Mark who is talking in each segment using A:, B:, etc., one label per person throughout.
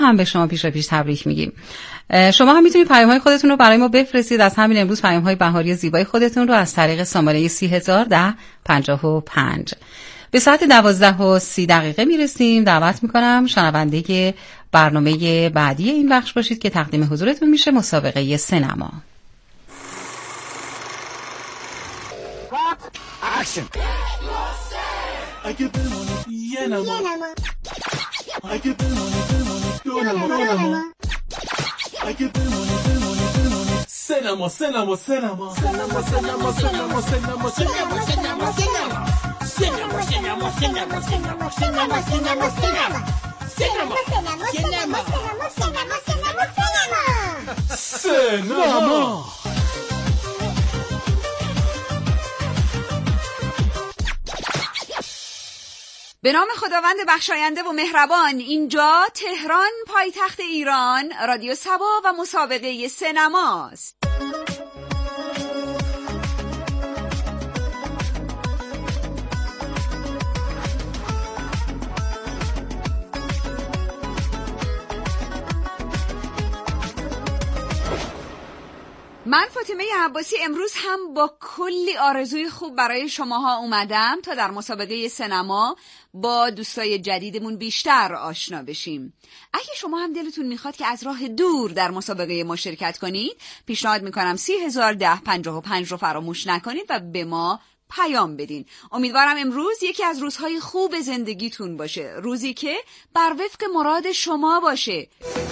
A: هم به شما پیش تبریک میگیم. شما هم میتونید پیام‌های خودتون رو برای ما بفرستید. از همین امروز پیام‌های بهاری زیبای خودتون رو از طریق شماره 301055 به ساعت 12:30 میرسیم. دعوت میکنم شنونده برنامه بعدی این بخش باشید که تقدیم حضورتون میشه مسابقه سینما. به نام خداوند بخشاینده و مهربان. اینجا تهران، پایتخت ایران، رادیو صبا و مسابقه سینماست. من فاطمه عباسی امروز هم با کلی آرزوی خوب برای شماها اومدم تا در مسابقه سینما با دوستای جدیدمون بیشتر آشنا بشیم. اگه شما هم دلتون میخواد که از راه دور در مسابقه ما شرکت کنید، پیشنهاد میکنم 301055 رو فراموش نکنید و به ما پیام بدین. امیدوارم امروز یکی از روزهای خوب زندگیتون باشه، روزی که بر وفق مراد شما باشه.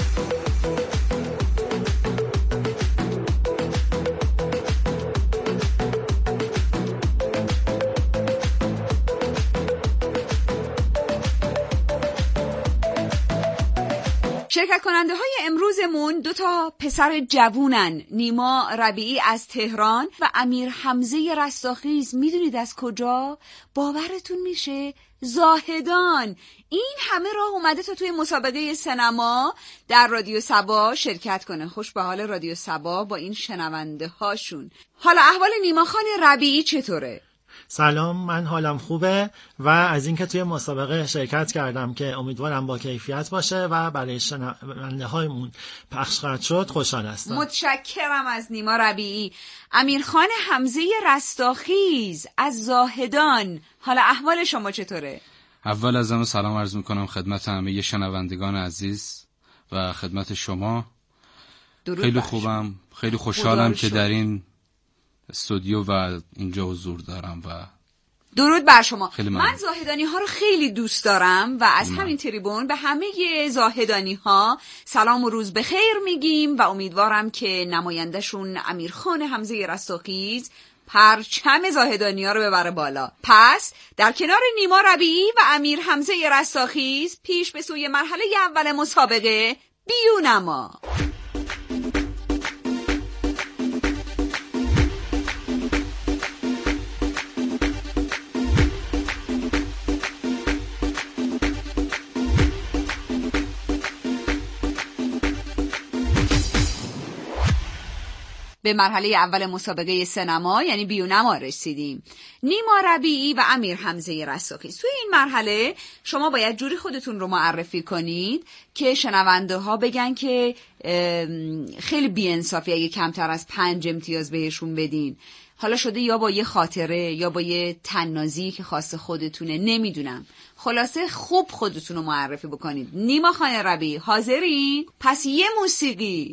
A: شرکت کننده های امروزمون 2 پسر جوونن، نیما ربیعی از تهران و امیر حمزه رستاخیز. میدونید از کجا؟ باورتون میشه؟ زاهدان. این همه راه اومده تا توی مسابقه سینما در رادیو صبا شرکت کنه. خوش به حال رادیو صبا با این شنونده هاشون. حالا احوال نیما خان ربیعی چطوره؟
B: سلام، من حالم خوبه و از اینکه توی مسابقه شرکت کردم که امیدوارم با کیفیت باشه و برای شنونده هایمون پخش خواهد شد خوشحال هستم.
A: متشکرم از نیما ربیعی. امیرخان حمزه رستاخیز از زاهدان، حالا احوال شما چطوره؟
C: اول از همه سلام عرض میکنم خدمت همه شنوندگان عزیز و خدمت شما. خیلی خوبم، خیلی خوشحالم که در این استودیو و اینجا حضور دارم و
A: درود بر شما. من زاهدانی ها رو خیلی دوست دارم و از همین تریبون به همه زاهدانی ها سلام و روز بخیر میگیم و امیدوارم که نمایندهشون امیرخان حمزه رستاخیز پرچم زاهدانی ها رو ببره بالا. پس در کنار نیما ربیعی و امیر حمزه رستاخیز پیش به سوی مرحله اول مسابقه بیونما. به مرحله اول مسابقه سینما یعنی بیونما رسیدیم. نیما ربیعی و امیر حمزه رستاخیز. توی این مرحله شما باید جوری خودتون رو معرفی کنید که شنونده ها بگن که خیلی بی‌انصافی اگه کمتر از 5 امتیاز بهشون بدین. حالا شده یا با یه خاطره یا با یه تنازی که خاص خودتونه، نمیدونم. خلاصه خوب خودتون رو معرفی بکنید. نیما خان ربیعی حاضری؟ پس یه موسیقی.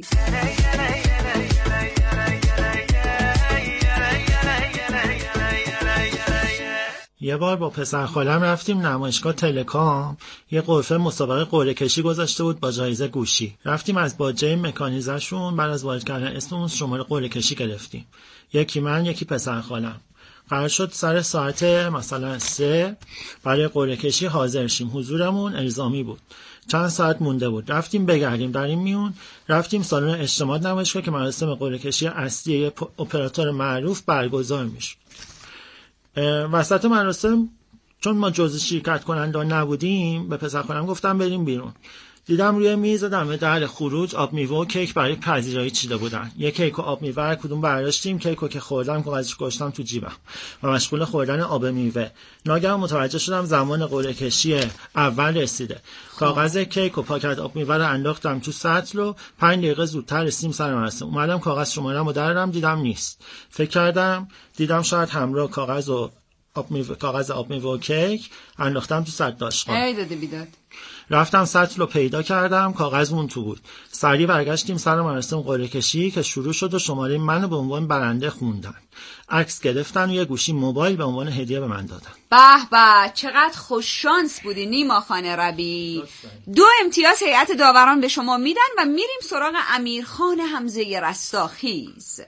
B: یه بار با پسر خالم رفتیم نمایشگاه تلکام. یه قرفه مسابقه قرعه کشی گذاشته بود با جایزه گوشی. رفتیم از باجه مکانیزه‌شون بعد از وارد کردن اسممون شماره قرعه کشی گرفتیم. یکی من، یکی پسر خالم. قرار شد سر ساعت مثلا 3 برای قرعه کشی حاضر شیم. حضورمون الزامی بود. چند ساعت مونده بود. رفتیم بگردیم. در این میون رفتیم سالن اجتماعات نمایشگاه که مراسم قرعه کشی اصلی یه اپراتور معروف برگزار میشه. وسط مراسم چون ما جزء شرکت کننده نبودیم به پسر خالم گفتم بریم بیرون. دیدم روی میز دم در خروج آب میوه و کیک برای پذیرایی چیده بودن. یک کیک و آب میوه هر کدوم برداشتیم. کیکو که خوردم کاغذش گذاشتم تو جیبم و مشغول خوردن آب میوه. ناگهان متوجه شدم زمان قرعه کشی اول رسیده. کاغذ کیک و پاکت آب میوه رو انداختم تو سطل و 5 دقیقه زودتر رسیدیم سر مراسم. اومدم کاغذ شماره‌مو دردم دیدم نیست. فکر کردم دیدم شاید همراه کاغذ آب میوه و کیک انداختم تو سطل داشقان.
A: ای داده بیداد.
B: رفتم سطل رو پیدا کردم، کاغذ اون تو بود. سریع برگشتیم سر مراسم قرعه کشی که شروع شد و شماره منو به عنوان برنده خوندن. عکس گرفتن و یه گوشی موبایل به عنوان هدیه به من دادن.
A: به به، چقدر خوش شانس بودی نیما خان ربیعی. 2 امتیاز هیئت داوران به شما میدن و میریم سراغ امیرخان حمزه رستاخیز.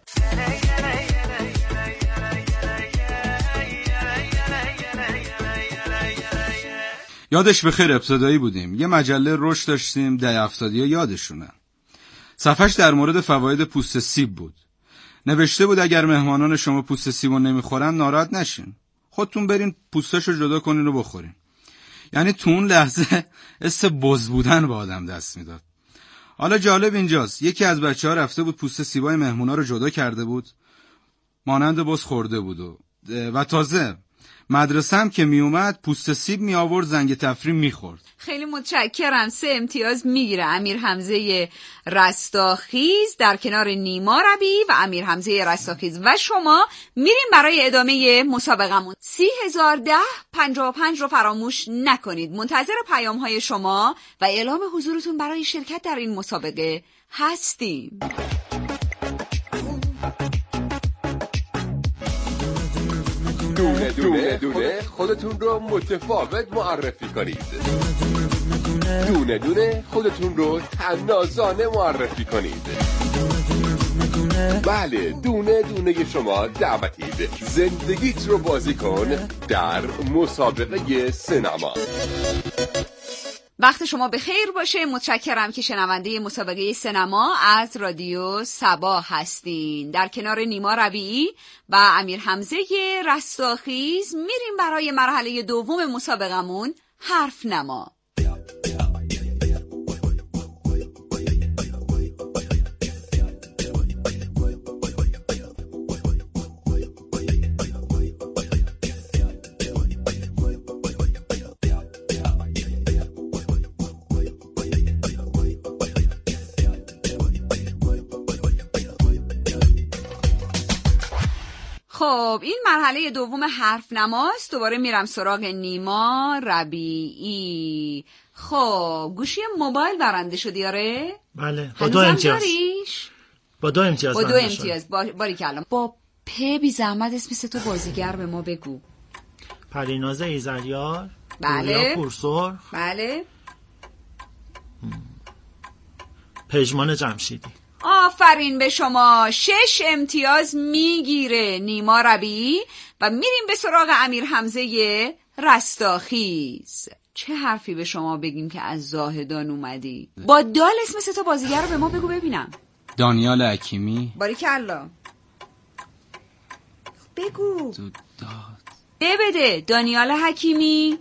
C: یادش بخیر ابتدایی بودیم. یه مجله رشد داشتیم، ده 70 یادشونه. صفحش در مورد فواید پوست سیب بود. نوشته بود اگر مهمانان شما پوست سیبو نمیخورن ناراحت نشین. خودتون برین پوستاشو جدا کنین و بخورین. یعنی تو اون لحظه حس بز بودن به آدم دست میداد. حالا جالب اینجاست، یکی از بچه‌ها رفته بود پوست سیبای مهمونا رو جدا کرده بود. مانند بز خورده بود و تازه مدرسه هم که می اومد پوست سیب می آورد زنگ تفریم می خورد.
A: خیلی متشکرم. 3 امتیاز میگیره امیر حمزه رستاخیز در کنار نیما ربیعی و امیر حمزه رستاخیز. و شما میریم برای ادامه مسابقمون. 30,010 55 رو فراموش نکنید. منتظر پیام های شما و اعلام حضورتون برای شرکت در این مسابقه هستیم.
D: دونه دونه خودتون رو متفاوت معرفی کنید. دونه دونه خودتون رو طنازانه معرفی کنید. بله، دونه دونه شما دعوتید. زندگیت رو بازی کن در مسابقه سینما.
A: وقت شما به خیر باشه. متشکرم که شنونده مسابقه سینما از رادیو سبا هستین. در کنار نیما ربیعی و امیر حمزه رستاخیز میریم برای مرحله دوم مسابقمون، حرف نما. خب این مرحله دوم حرف نماست. دوباره میرم سراغ نیما ربیعی. خب گوشی موبایل برنده شدی؟ آره
B: بله، با 2 امتیاز. با 2 امتیاز.
A: باریکلا. با بی زحمت اسم 3 تا بازیگر به ما بگو.
B: پریناز ایزریار.
A: بله.
B: پورسرخ.
A: بله.
B: پژمان جمشیدی.
A: آفرین به شما. 6 امتیاز میگیره نیما ربیعی و میریم به سراغ امیر حمزه رستاخیز. چه حرفی به شما بگیم که از زاهدان اومدی؟ با دال اسم 3 تا بازیگر رو به ما بگو ببینم.
C: دانیال حکیمی.
A: باریکلا. بگو. بده. دانیال حکیمی.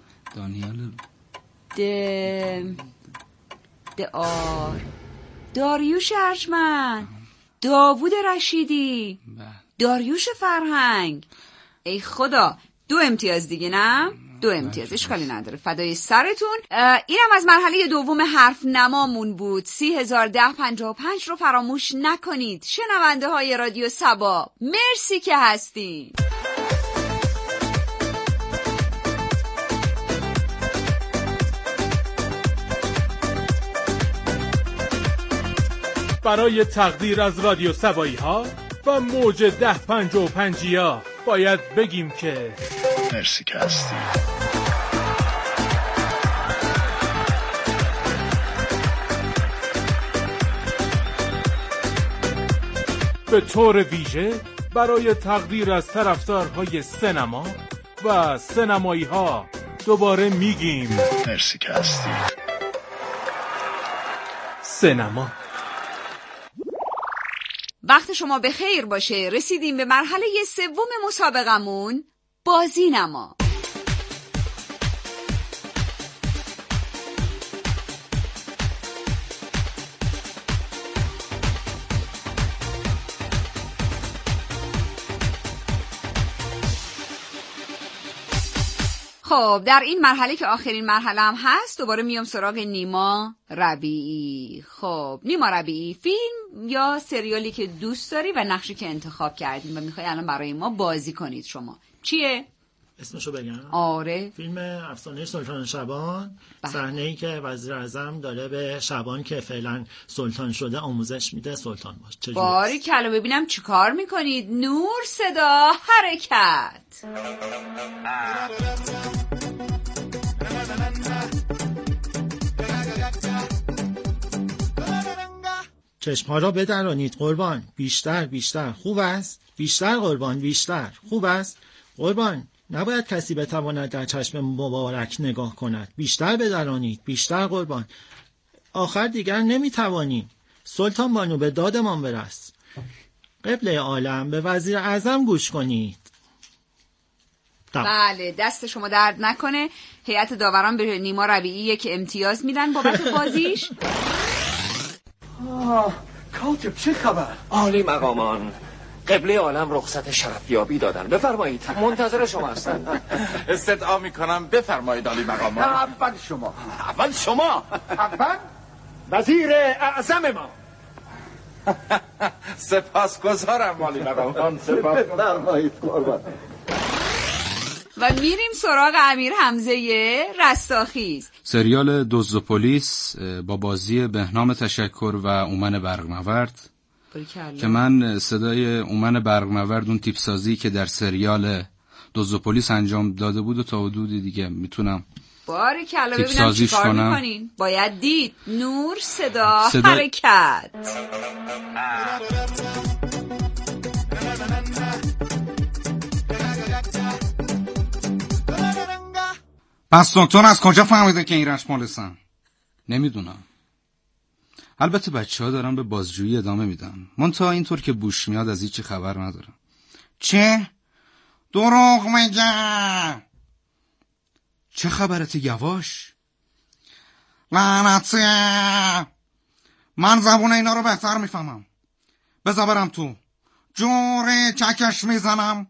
A: داریوش ارجمند. داوود رشیدی. داریوش فرهنگ. ای خدا. 2 امتیاز دیگه نه؟ 2 امتیاز اشکالی نداره، فدای سرتون. اینم از مرحله دوم حرف نمامون بود. 30,010 55 رو فراموش نکنید. شنونده های رادیو سبا مرسی که هستین.
E: برای تقدیر از رادیو سبایی ها و موج 1055 ها باید بگیم که
F: مرسی که هستی.
E: به طور ویژه برای تقدیر از طرفدارهای سینما و سینمایی ها دوباره میگیم
F: مرسی که هستی.
E: سینما.
A: وقت شما به خیر باشه. رسیدیم به مرحله سوم مسابقمون، بازی نما. خب در این مرحله که آخرین مرحله هم هست دوباره میام سراغ نیما ربیعی. خب نیما ربیعی، فیلم یا سریالی که دوست داری و نقشی که انتخاب کردیم و میخوای الان برای ما بازی کنید شما چیه؟
B: اسمشو بگم؟
A: آره.
B: فیلم افسانه سلطان شبان. صحنه‌ای که وزیر اعظم داره به شبان که فعلا سلطان شده آموزش میده سلطان باش.
A: باری کلا ببینم چی کار میکنید. نور، صدا، حرکت.
B: چشم‌ها را بدرانید قربان. بیشتر بیشتر خوب است. بیشتر قربان بیشتر خوب است. قربان نباید کسی بتواند در چشم مبارک نگاه کند. بیشتر بدرانید بیشتر قربان. آخر دیگر نمیتوانیم. سلطان بانو به دادمان برس. قبله عالم به وزیر اعظم گوش کنید.
A: بله دست شما درد نکنه. هیئت داوران به نیما ربیعی که امتیاز میدن بابت بازیش.
G: کاتب چه خبر؟ عالی مقامان، قبله عالم رخصت شرفیابی دادن. بفرمایید منتظر شما هستن.
H: استدعا میکنم بفرمایید عالی مقامان.
G: اول شما اول وزیر اعظم ما.
H: سپاسگزارم عالی مقامان.
G: بفرمایید قربان.
A: و میریم سراغ امیر حمزه رستاخیز.
C: سریال دزد و پلیس با بازی بهنام تشکر و اومن برقنورد که من صدای اومن برقنورد اون تیپ سازی که در سریال دزد و پلیس انجام داده بود و تا حدودی دیگه میتونم
A: باریکلا ببینم چی کار میکنین. باید دید. نور، صدا، حرکت.
C: پس دکتر از کجا فهمیده که این رشت مالسن؟ نمیدونم. البته بچه‌ها دارن به بازجویی ادامه میدن. منتها اینطور که بوش میاد از هیچی خبر ندارم. چه؟ دروغ میگه. چه خبرت یواش؟ لعنتی. من زبون اینا رو بهتر میفهمم. بذار برم تو. جوری چکش میزنم.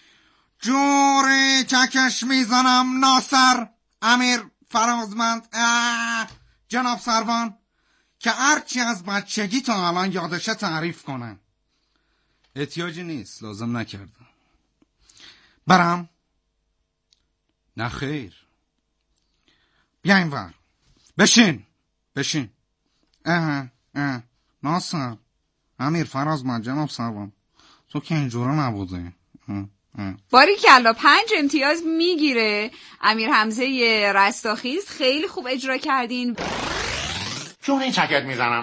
C: ناصر، امیر، فرازمند، جناب سروان که هرچی از بچگی تا الان یادشه تعریف کنن. احتیاجی نیست، لازم نکردم. برم؟ نه خیر. بیا این ور. بشین. ناصر، امیر، فرازمند، جناب سروان تو که اینجورا نبوده.
A: باریکلا 5 امتیاز میگیره. امیر حمزه رستاخیز خیلی خوب اجرا کردین.
I: جوری چکت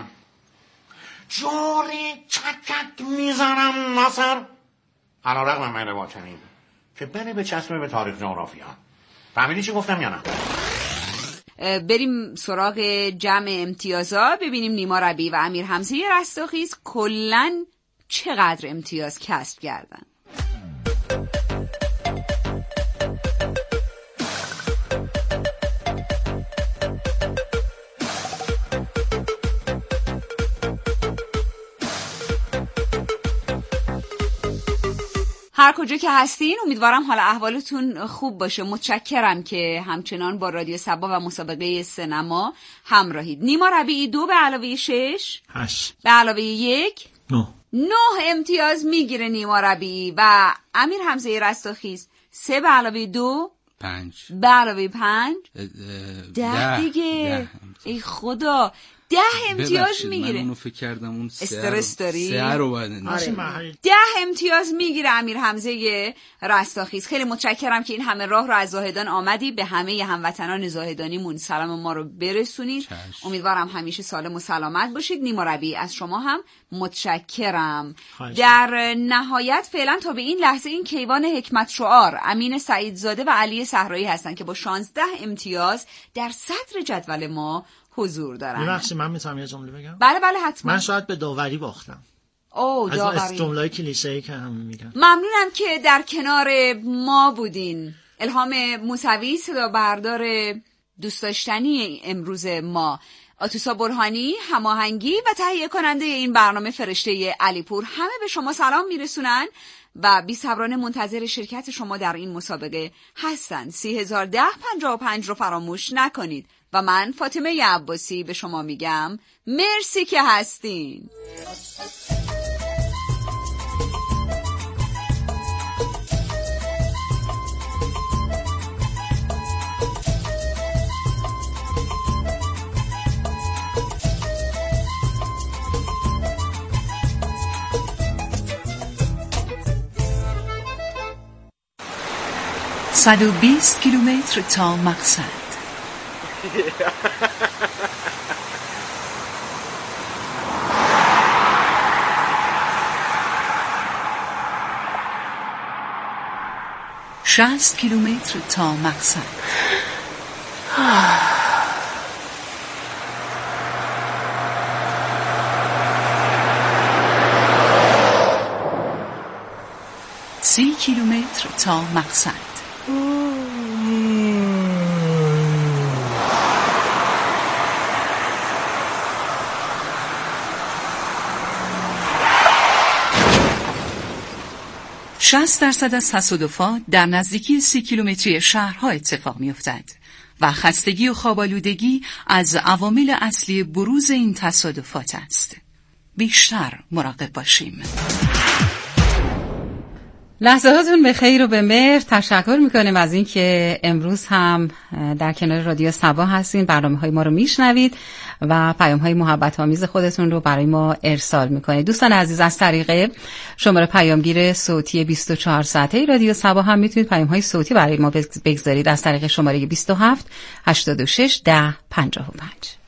I: میزنم ناصر. علیرغم من با چنین که بره به چسبه به تاریخ جغرافیا. فهمیدی چی گفتم یا نه؟
A: بریم سراغ جمع امتیازا ببینیم نیما ربیعی و امیر حمزه رستاخیز کلن چقدر امتیاز کسب کردن. هر کجا که هستین امیدوارم حال احوالتون خوب باشه. متشکرم که همچنان با رادیو صبا و مسابقه سینما همراهید. نیما ربیعی 2 به علاوه 6
B: 8
A: به علاوه 1 9 امتیاز میگیره نیما ربیعی و امیر حمزه رستاخیز 3 به علاوه 2
C: 5
A: به علاوه 5 10 دیگه. ای خدا 10 امتیاز میگیره.
C: من اونو فکر کردم اون
A: استرس داری؟
C: 3 رو باید
A: 10 امتیاز میگیره امیر حمزه رستاخیز. خیلی متشکرم که این همه راه رو از زاهدان آمدی. به همه هموطنان زاهدانیمون سلام ما رو برسونید. امیدوارم همیشه سالم و سلامت باشید. نیما ربیعی از شما هم متشکرم. در نهایت فعلا تا به این لحظه این کیوان حکمت شعار امین سعیدزاده و علی صحرایی هستن که با 16 امتیاز در صدر جدول ما حضور دارن.
B: ببخشید من میتونم یه جمله بگم؟
A: بله حتما.
B: من شاید به داوری باختم. از جمله‌ای کلیشه‌ای که هم میگن.
A: ممنونم که در کنار ما بودین. الهام موسوی صدا بردار دوست داشتنی امروز ما. آتوسا برهانی هماهنگی و تهیه کننده این برنامه فرشته علیپور همه به شما سلام میرسونن و بی‌صبرانه منتظر شرکت شما در این مسابقه هستن. 301055 رو فراموش نکنید و من فاطمه عباسی به شما میگم مرسی که هستین.
J: صد و 20 کیلومتر تا مقصد. شصت کیلومتر تا مقصد. 30 کیلومتر تا مقصد. 60% از تصادفات در نزدیکی 30 کیلومتری شهرها اتفاق می‌افتد و خستگی و خواب‌آلودگی از عوامل اصلی بروز این تصادفات است. بیشتر مراقب باشیم.
K: لحظه هاتون به خیر و به مهر. تشکر میکنیم از این که امروز هم در کنار رادیو صبا هستین، برنامه‌های ما رو میشنوید و پیام‌های محبت آمیز خودتون رو برای ما ارسال میکنید. دوستان عزیز، از طریق شماره پیامگیر صوتی 24 ساعته رادیو صبا هم میتونید پیام‌های صوتی برای ما بگذارید از طریق شماره 27 86 10 55.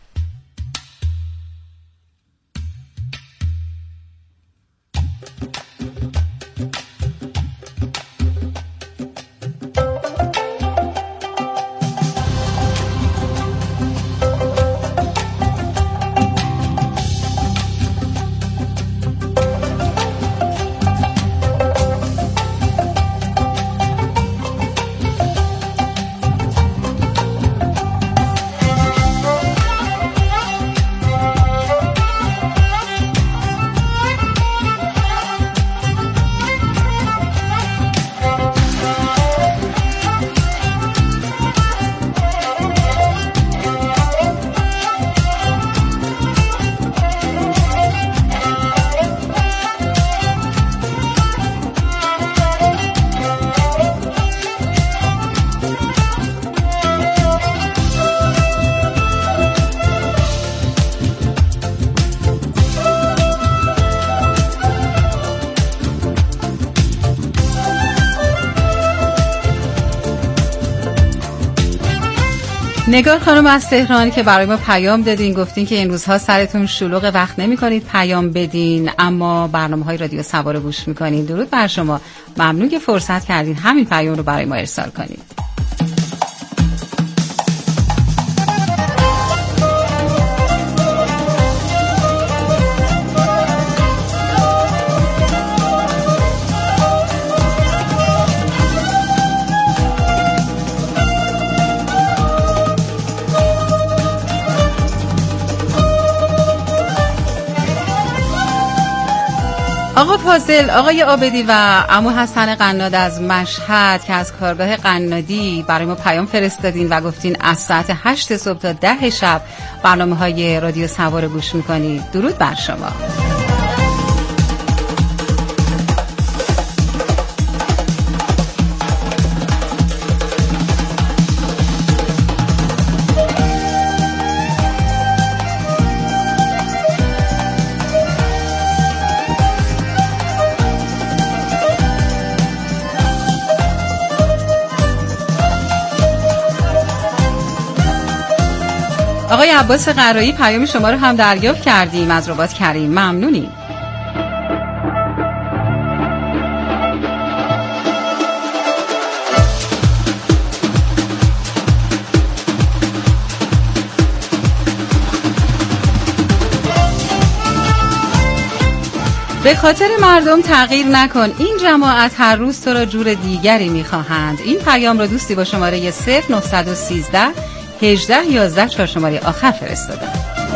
K: نگار خانم از تهران که برای ما پیام دادین، گفتین که این روزها سرتون شلوغ، وقت نمی کنید پیام بدین اما برنامه‌های رادیو صبا رو گوش میکنین. درود بر شما، ممنون که فرصت کردین همین پیام رو برای ما ارسال کنید. آقا فاضل، آقای عابدی و عمو حسن قناد از مشهد که از کارگاه قنادی برای ما پیام فرستادین و گفتین از ساعت 8 صبح تا 10 شب برنامه‌های رادیو صبا رو گوش می‌کنید. درود بر شما. آقای عباس قرایی، پیام شما رو هم دریافت کردیم از رباط کریم، ممنونیم. به خاطر مردم تغییر نکن، این جماعت هر روز تو را جور دیگری میخواهند. این پیام را دوستی با شماره 0913 18 11 4 شماره آخر فرستادم.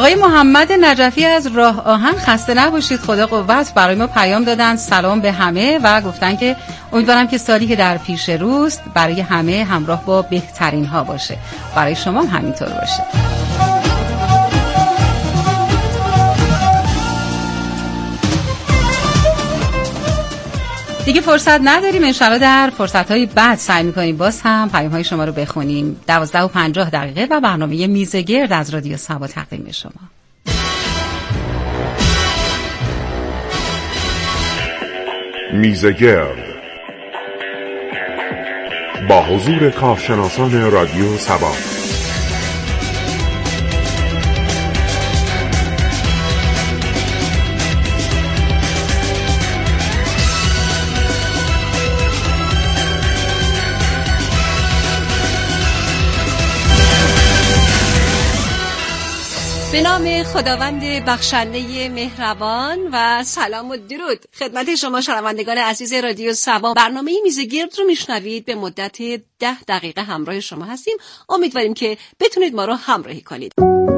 K: آقای محمد نجفی از راه آهن خسته نباشید، خدا قوت. برای ما پیام دادن سلام به همه و گفتن که امیدوارم که سالی که در پیش روست برای همه همراه با بهترین ها باشه. برای شما هم همینطور باشه. دیگه فرصت نداریم، انشالله در فرصت‌های بعد سعی می‌کنیم باز هم پیام‌های شما رو بخونیم. 12:50 و برنامه میز گرد از رادیو صبا تقدیم شما.
L: میز گرد با حضور کارشناسان رادیو صبا.
M: به نام خداوند بخشنده مهربان و سلام و درود خدمت شما شنوندگان عزیز رادیو صبا. برنامه میز گرد رو میشنوید. به مدت 10 دقیقه همراه شما هستیم. امیدواریم که بتونید ما رو همراهی کنید.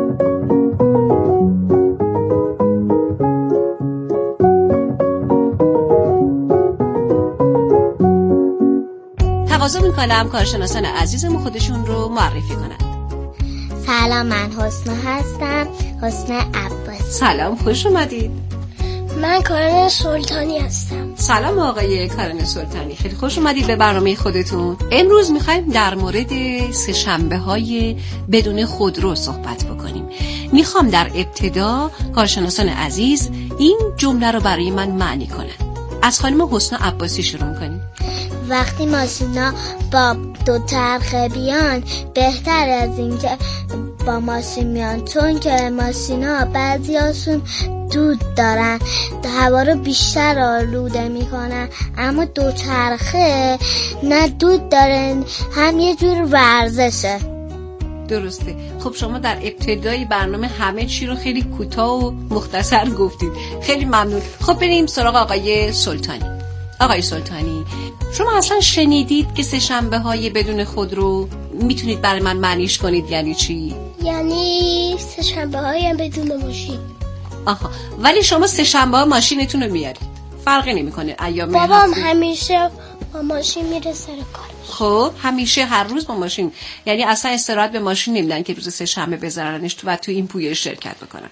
M: تقاضا میکنم کارشناسان عزیزمون خودشون رو معرفی کنند.
N: سلام، من حسنا هستم، حسنا عباسی.
M: سلام، خوش اومدید.
N: من کارن سلطانی هستم.
M: سلام آقای کارن سلطانی، خیلی خوش اومدید به برنامه خودتون. امروز میخوایم در مورد سه‌شنبه‌های بدون خودرو صحبت بکنیم. میخوام در ابتدا کارشناسان عزیز این جمله رو برای من معنی کنن. از خانم حسنا عباسی شروع میکنیم.
N: وقتی ماشینا با دو چرخه بیان بهتر از این که با ماشین میان، چون که ماشینا بعضیاشون دود دارن، هوا رو بیشتر آلوده میکنن، اما دو چرخه نه دود دارن، هم یه جور ورزشه.
M: درسته. خب شما در ابتدای برنامه همه چی رو خیلی کوتاه و مختصر گفتید. خیلی ممنون. خب بریم سراغ آقای سلطانی. آقای سلطانی، شما اصلا شنیدید که سه‌شنبه‌های بدون خودرو میتونید برای من معنیش کنید یعنی چی؟
N: یعنی سه‌شنبه‌های هم بدون ماشین.
M: آها، ولی شما سه‌شنبه‌ها ماشینتون رو میارید. فرقی نمیکنه ایام هفته.
N: بابام همیشه با ماشین میره سر کارش.
M: خب همیشه هر روز با ماشین، یعنی اصلا استراحت به ماشین نمیدن که روز سه‌شنبه بذارنش تو و تو این پویش شرکت بکنن.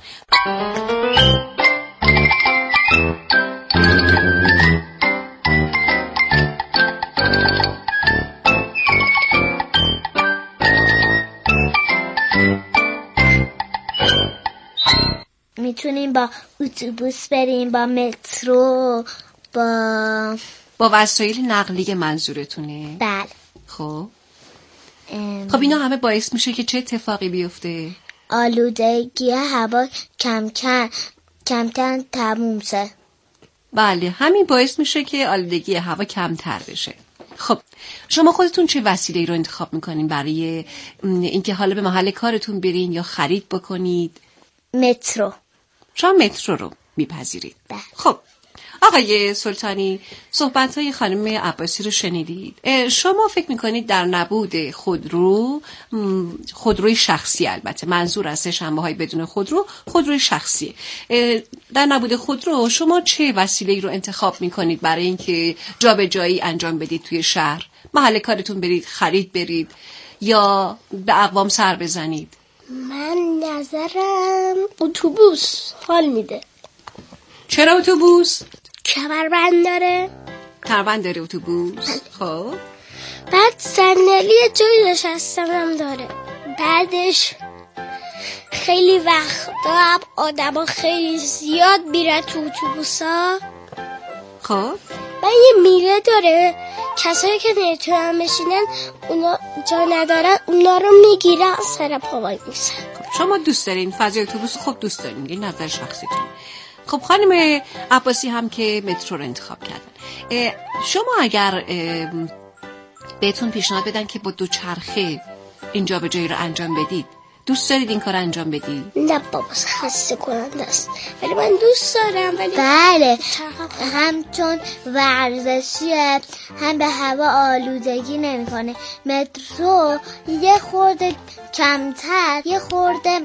N: میتونیم با اتوبوس بریم، با مترو، با
M: وسایل نقلیه منظورتونه؟
N: بله.
M: خب اینا همه باعث میشه که چه اتفاقی بیفته؟
N: آلودگی هوا کم کم تموم شه.
M: بله، همین باعث میشه که آلودگی هوا کمتر بشه. خب شما خودتون چه وسیله‌ای رو انتخاب میکنین برای اینکه حالا به محل کارتون برین یا خرید بکنید؟
N: مترو.
M: شما مترو رو میپذیرید؟ خب آقای سلطانی، صحبت‌های خانم عباسی رو شنیدید. شما فکر میکنید در نبود خودروی شخصی، البته منظور از سه‌شنبه‌های بدون خودروی شخصی، در نبود خودرو شما چه وسیله‌ای رو انتخاب میکنید برای اینکه جابجایی انجام بدید توی شهر؟ محل کارتون برید، خرید برید یا به اقوام سر بزنید؟
N: من نظرم اتوبوس حال میده.
M: چرا اتوبوس؟
N: کمربند داره.
M: کمربند داره اتوبوس؟ خب
N: بعد صندلی جای نشستنم داره. بعدش خیلی وقتا آدما خیلی زیاد میرن تو اتوبوسا.
M: خب
N: و یه میله داره، کسایی که نمیتونن بشینن، اونا جا ندارن، اونا رو میگیرن سر پا وای میسن.
M: خب شما دوست دارین فضای اتوبوس؟ خب دوست دارین، این نظر شخصیتون. خب خانم عباسی هم که مترو رو انتخاب کردن، شما اگر بهتون پیشنهاد بدن که با دوچرخه این جابجایی رو انجام بدید، دوست دارید این کار انجام بدید؟
N: نه بابا، خسته کننده است، ولی من دوست دارم. ولی بله، هم چون ورزشیه، هم به هوا آلودگی نمیکنه. مترو یه خورده کمتر، یه خورده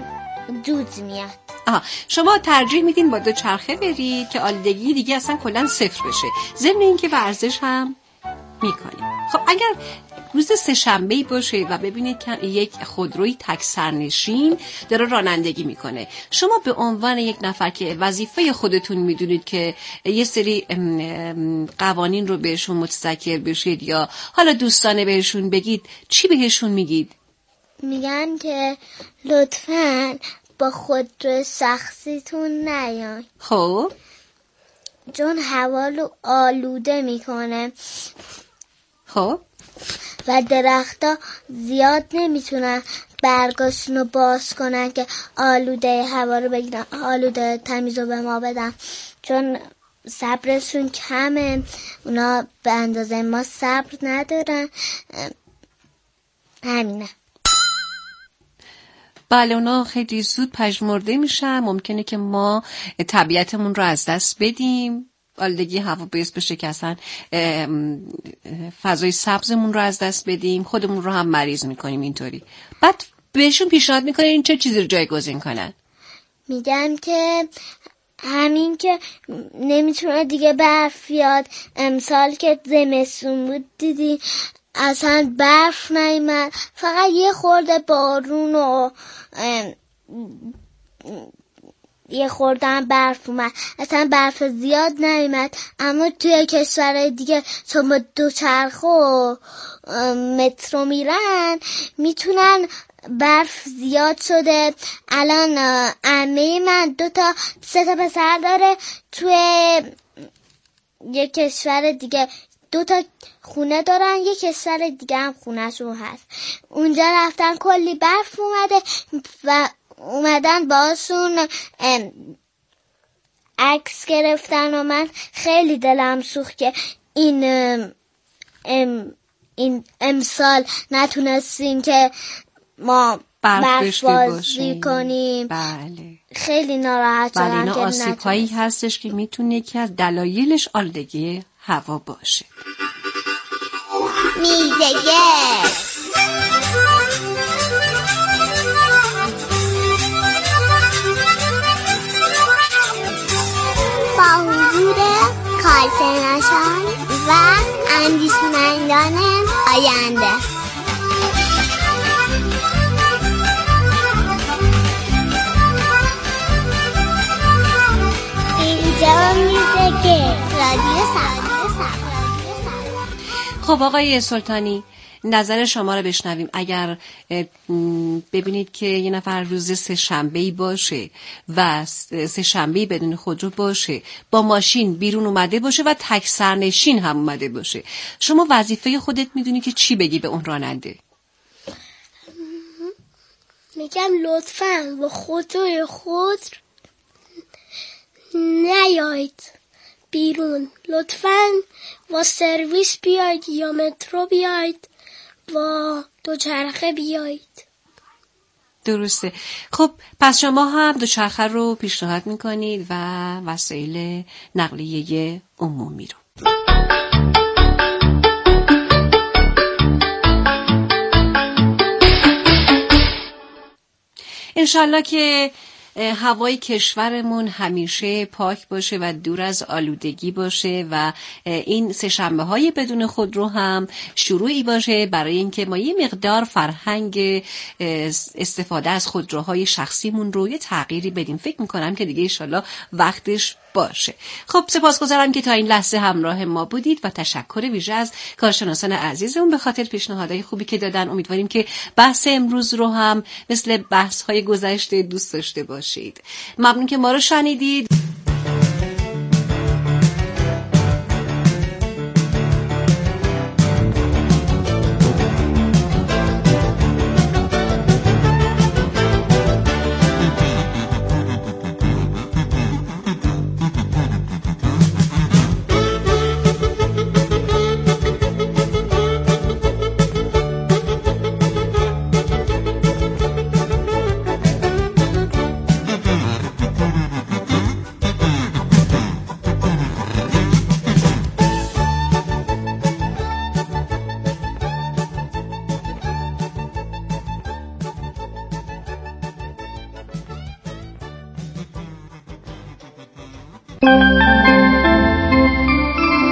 N: دود میاد.
M: شما ترجیح میدین با دوچرخه برید که آلودگی دیگه اصلا کلا صفر بشه، ضمن اینکه ورزش هم میکنید. خب اگر روز سه‌شنبه‌ای باشه و ببینید که یک خودروی تک سرنشین داره رانندگی میکنه، شما به عنوان یک نفر که وظیفه خودتون میدونید که یه سری قوانین رو بهشون متذکر بشید یا حالا دوستانه بهشون بگید، چی بهشون میگید؟
N: میگم که لطفاً با خودرو شخصیتون نیاین.
M: خب
N: چون هوا رو آلوده میکنه.
M: خب
N: و درختا زیاد نمیتونن برگاشون رو باز کنن که آلوده هوا رو بگیرن، آلوده تمیز رو به ما بدن، چون صبرشون کمه، اونا به اندازه ما صبر ندارن. همینه.
M: بله، اونا خیلی زود پژمرده میشن، ممکنه که ما طبیعتمون رو از دست بدیم، آلودگی هوا باعث بشه که اصلا فضای سبزمون رو از دست بدیم، خودمون رو هم مریض میکنیم اینطوری. بعد بهشون پیشنهاد میکنین چه چیزی رو جایگزین کنن؟
N: میگم که همین که نمیتونه دیگه برف بیاد، امسال که زمستون بود دیدی اصلا برف نیامد، فقط یه خورده بارون و یه خورده برف اومد، اصلا برف زیاد نیامد. اما توی کشورهای دیگه چون با دوچرخه و مترو میرن میتونن، برف زیاد شده. الان عمه من 2-3 تا پسر داره، توی یه کشور دیگه 2 تا خونه دارن، یه کشور دیگه هم خونهشون هست. اونجا رفتن کلی برف اومده و اومدن باشون عکس گرفتن و من خیلی دلم سوخت که این امسال نتونستیم که ما برف بازی کنیم.
M: بله.
N: خیلی ناراحت شدم.
M: بله، اینا آسیب‌هایی هستش که میتونه یکی از دلایلش آلودگی هوا باشه.
N: با حضور کارشناسان و اندیشمندان آینده. اینجا میزگه رادیو سبا.
M: خب آقای سلطانی، نظر شما رو بشنویم. اگر ببینید که یه نفر روز سه‌شنبه‌ای باشه و سه‌شنبه‌ای بدون خودرو باشه، با ماشین بیرون اومده باشه و تک سرنشین هم اومده باشه، شما وظیفه خودت میدونی که چی بگی به اون راننده؟
N: میگم لطفاً با خودروی خود نیایید بیرون، لطفاً با سرویس بیاید یا مترو بیاید، با دوچرخه بیایید.
M: درسته. خب پس شما هم دوچرخه رو پیشنهاد میکنید و وسایل نقلیه عمومی رو. انشالله که هوای کشورمون همیشه پاک باشه و دور از آلودگی باشه و این سه‌شنبه‌های بدون خودرو هم شروعی باشه برای اینکه ما یه مقدار فرهنگ استفاده از خودروهای شخصیمون رو یه تغییری بدیم. فکر میکنم که دیگه انشالله وقتش باشه. خب سپاسگزارم که تا این لحظه همراه ما بودید و تشکر ویژه از کارشناسان عزیزمون به خاطر پیشنهادهای خوبی که دادن. امیدواریم که بحث امروز رو هم مثل بحث‌های گذشته دوست داشته باشید. ممنون که ما رو شنیدید.